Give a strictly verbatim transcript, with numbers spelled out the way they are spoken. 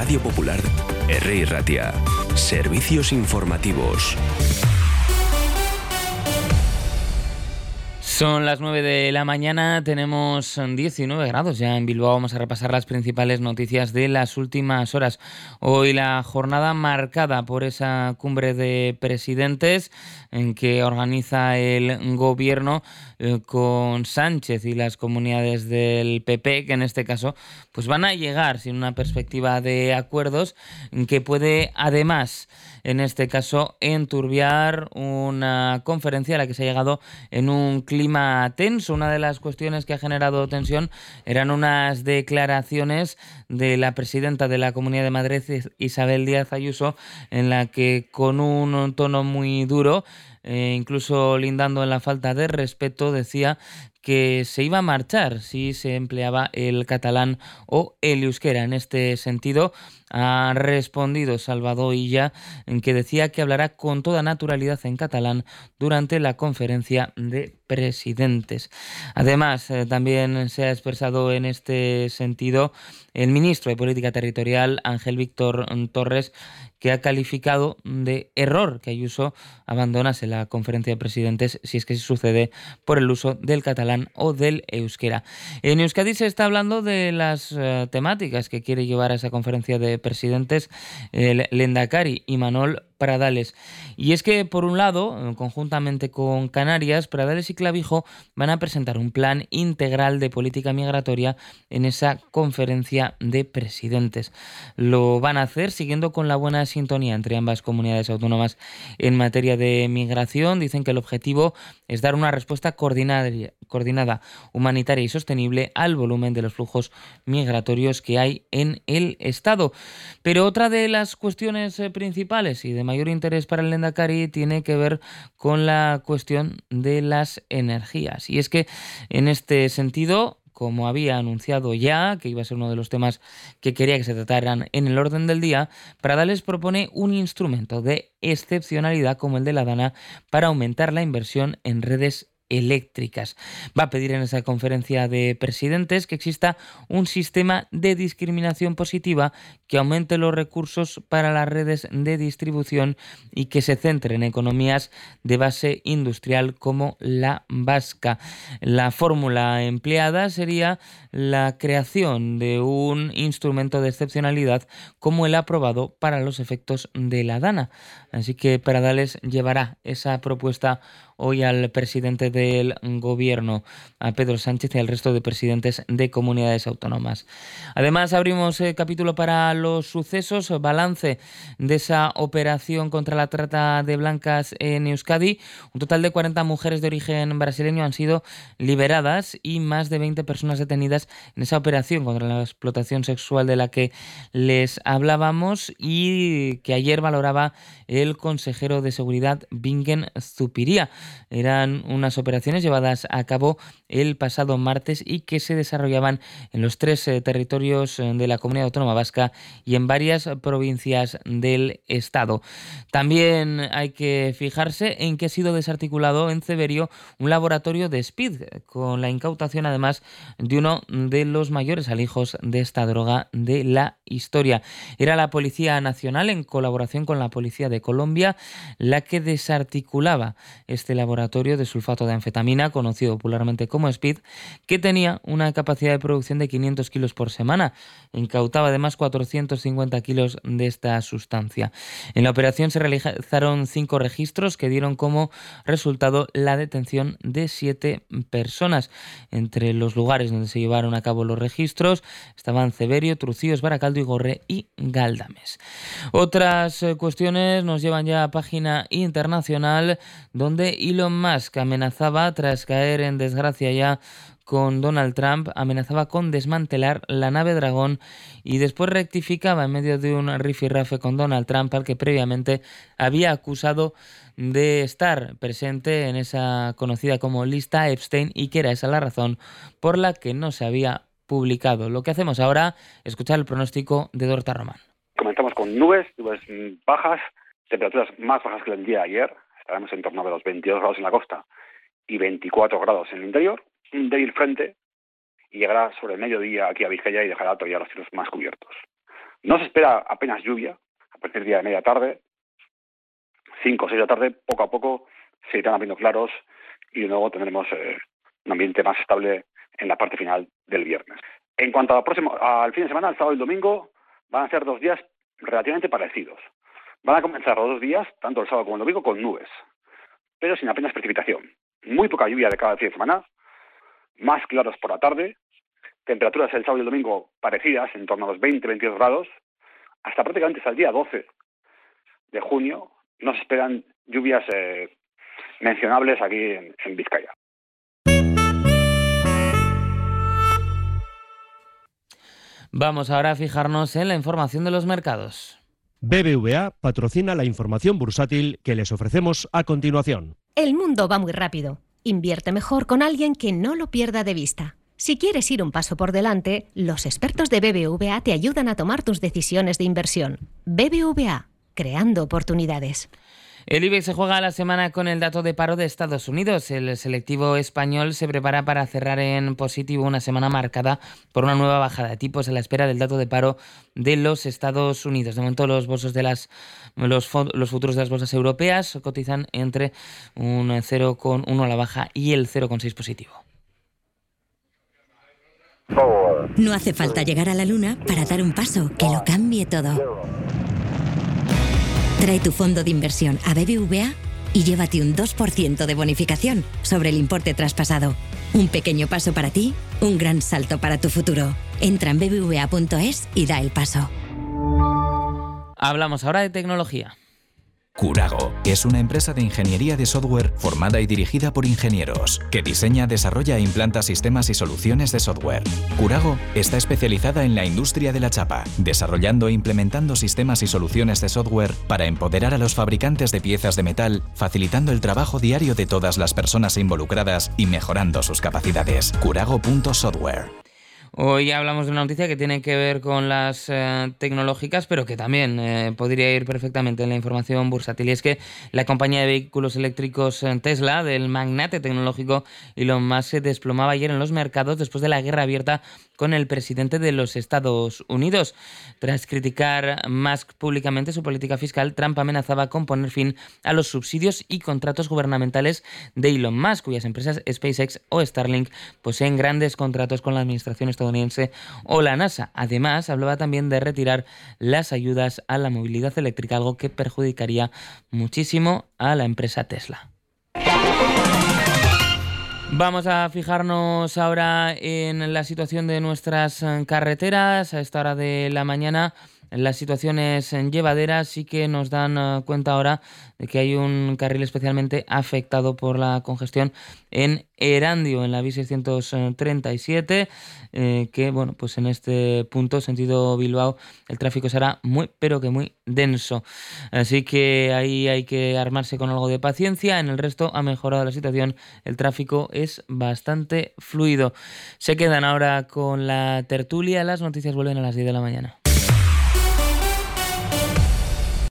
Radio Popular, Herri Ratia. Servicios informativos. Son las nueve de la mañana, tenemos diecinueve grados ya en Bilbao. Vamos a repasar las principales noticias de las últimas horas. Hoy la jornada marcada por esa cumbre de presidentes en que organiza el gobierno eh, con Sánchez y las comunidades del P P, que en este caso pues van a llegar sin una perspectiva de acuerdos que puede además, en este caso, enturbiar una conferencia a la que se ha llegado en un clima tenso. Una de las cuestiones que ha generado tensión eran unas declaraciones de la presidenta de la Comunidad de Madrid, Isabel Díaz Ayuso, en la que con un tono muy duro, eh, incluso lindando en la falta de respeto, decía que se iba a marchar si se empleaba el catalán o el euskera. En este sentido, ha respondido Salvador Illa, en que decía que hablará con toda naturalidad en catalán durante la conferencia de presidentes. Además, eh, también se ha expresado en este sentido el ministro de Política Territorial, Ángel Víctor Torres, que ha calificado de error que Ayuso abandonase la conferencia de presidentes si es que se sucede por el uso del catalán o del euskera. En Euskadi se está hablando de las uh, temáticas que quiere llevar a esa conferencia de presidentes el Lehendakari Imanol Pradales. Y es que, por un lado, conjuntamente con Canarias, Pradales y Clavijo van a presentar un plan integral de política migratoria en esa conferencia de presidentes. Lo van a hacer siguiendo con la buena sintonía entre ambas comunidades autónomas en materia de migración. Dicen que el objetivo es dar una respuesta coordinada, coordinada, humanitaria y sostenible al volumen de los flujos migratorios que hay en el Estado. Pero otra de las cuestiones eh, principales y de mayor interés para el Lehendakari tiene que ver con la cuestión de las energías. Y es que en este sentido, como había anunciado ya, que iba a ser uno de los temas que quería que se trataran en el orden del día, Pradales propone un instrumento de excepcionalidad como el de la DANA para aumentar la inversión en redes eléctricas. Va a pedir en esa conferencia de presidentes que exista un sistema de discriminación positiva que aumente los recursos para las redes de distribución y que se centre en economías de base industrial como la vasca. La fórmula empleada sería la creación de un instrumento de excepcionalidad como el aprobado para los efectos de la DANA. Así que Pradales llevará esa propuesta hoy al presidente del gobierno, a Pedro Sánchez, y al resto de presidentes de comunidades autónomas. Además, abrimos el capítulo para los sucesos, balance de esa operación contra la trata de blancas en Euskadi. Un total de cuarenta mujeres de origen brasileño han sido liberadas y más de veinte personas detenidas en esa operación contra la explotación sexual de la que les hablábamos y que ayer valoraba el consejero de Seguridad, Bingen Zupiria. Eran unas operaciones llevadas a cabo el pasado martes y que se desarrollaban en los tres eh, territorios de la Comunidad Autónoma Vasca y en varias provincias del Estado. También hay que fijarse en que ha sido desarticulado en Ceberio un laboratorio de speed, con la incautación además de uno de los mayores alijos de esta droga de la historia. Era la Policía Nacional, en colaboración con la Policía de Colombia, la que desarticulaba este laboratorio de sulfato de anfetamina, conocido popularmente como speed, que tenía una capacidad de producción de quinientos kilos por semana. Incautaba además cuatrocientos cincuenta kilos de esta sustancia. En la operación se realizaron cinco registros que dieron como resultado la detención de siete personas. Entre los lugares donde se llevaron a cabo los registros estaban Ceberio, Trucíos, Baracaldo, Igorre y Galdames. Otras eh, cuestiones nos llevan ya a página internacional, donde Elon Musk amenazaba, tras caer en desgracia ya con Donald Trump, amenazaba con desmantelar la nave Dragón y después rectificaba en medio de un rifirrafe con Donald Trump, al que previamente había acusado de estar presente en esa conocida como lista Epstein y que era esa la razón por la que no se había publicado. Lo que hacemos ahora es escuchar el pronóstico de Dorta Román. Comenzamos con nubes, nubes bajas, temperaturas más bajas que el día de ayer. Estaremos en torno de los veintidós grados en la costa y veinticuatro grados en el interior. Un débil frente y llegará sobre el mediodía aquí a Vizcaya y dejará todavía los cielos más cubiertos. No se espera apenas lluvia a partir del día de media tarde, cinco o seis de la tarde, poco a poco se irán abriendo claros y de nuevo tendremos eh, un ambiente más estable en la parte final del viernes. En cuanto al próximo, al fin de semana, el sábado y el domingo, van a ser dos días relativamente parecidos. Van a comenzar los dos días, tanto el sábado como el domingo, con nubes, pero sin apenas precipitación. Muy poca lluvia de cada fin de semana, más claros por la tarde, temperaturas el sábado y el domingo parecidas, en torno a los veinte a veintidós grados, hasta prácticamente hasta el día doce de junio, no se esperan lluvias eh, mencionables aquí en, en Vizcaya. Vamos ahora a fijarnos en la información de los mercados. B B V A patrocina la información bursátil que les ofrecemos a continuación. El mundo va muy rápido. Invierte mejor con alguien que no lo pierda de vista. Si quieres ir un paso por delante, los expertos de B B V A te ayudan a tomar tus decisiones de inversión. B B V A, creando oportunidades. El IBEX se juega la semana con el dato de paro de Estados Unidos. El selectivo español se prepara para cerrar en positivo una semana marcada por una nueva bajada de tipos a la espera del dato de paro de los Estados Unidos. De momento, los bolsos de las los, los futuros de las bolsas europeas cotizan entre un cero coma uno a la baja y el cero coma seis positivo. No hace falta llegar a la luna para dar un paso que lo cambie todo. Trae tu fondo de inversión a B B V A y llévate un dos por ciento de bonificación sobre el importe traspasado. Un pequeño paso para ti, un gran salto para tu futuro. Entra en b b v a punto es y da el paso. Hablamos ahora de tecnología. Curago es una empresa de ingeniería de software formada y dirigida por ingenieros, que diseña, desarrolla e implanta sistemas y soluciones de software. Curago está especializada en la industria de la chapa, desarrollando e implementando sistemas y soluciones de software para empoderar a los fabricantes de piezas de metal, facilitando el trabajo diario de todas las personas involucradas y mejorando sus capacidades. Curago punto software. Hoy hablamos de una noticia que tiene que ver con las eh, tecnológicas, pero que también eh, podría ir perfectamente en la información bursátil. Y es que la compañía de vehículos eléctricos Tesla, del magnate tecnológico Elon Musk, se desplomaba ayer en los mercados después de la guerra abierta con el presidente de los Estados Unidos. Tras criticar Musk públicamente su política fiscal, Trump amenazaba con poner fin a los subsidios y contratos gubernamentales de Elon Musk, cuyas empresas SpaceX o Starlink poseen grandes contratos con la administración estadounidense o la NASA. Además, hablaba también de retirar las ayudas a la movilidad eléctrica, algo que perjudicaría muchísimo a la empresa Tesla. Vamos a fijarnos ahora en la situación de nuestras carreteras. A esta hora de la mañana las situaciones llevaderas sí que nos dan cuenta ahora de que hay un carril especialmente afectado por la congestión en Erandio, en la B seiscientos treinta y siete, eh, que bueno, pues en este punto, sentido Bilbao, el tráfico será muy, pero que muy denso. Así que ahí hay que armarse con algo de paciencia. En el resto ha mejorado la situación, el tráfico es bastante fluido. Se quedan ahora con la tertulia, las noticias vuelven a las diez de la mañana.